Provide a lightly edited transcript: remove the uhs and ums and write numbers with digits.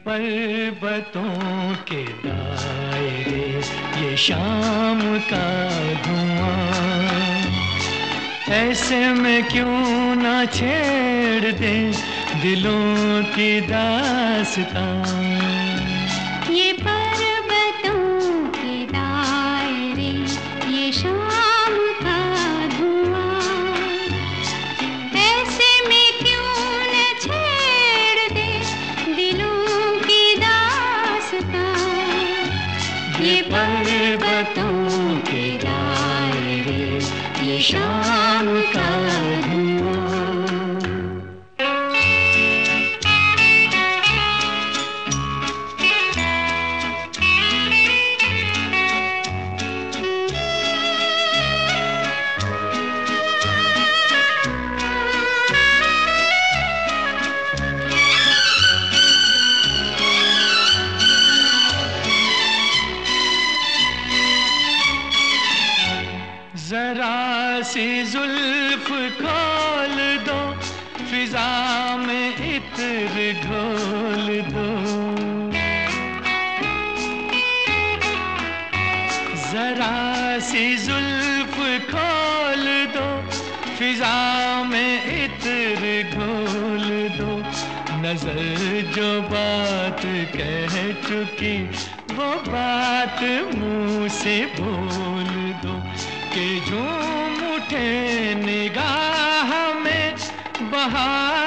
पर्वतों के दायरे, ये शाम का धुआं, ऐसे में क्यों ना छेड़ दे दिलों की दास्तां। ये पर्वतों के दायरे, ये शाम का धुआं, ऐसे में क्यों न छेड़ दे दिलों की दास्तां। ये पर्वतों के दायरे, ये शाम का धुआं। जरा सी जुल्फ खोल दो, फिजा में इत्र घोल दो। जरा सी जुल्फ खोल दो, फिजा में इत्र घोल दो। नजर जो बात कह चुकी, वो बात मुंह से बोल दो। कि झूम उठे निगाह में बहार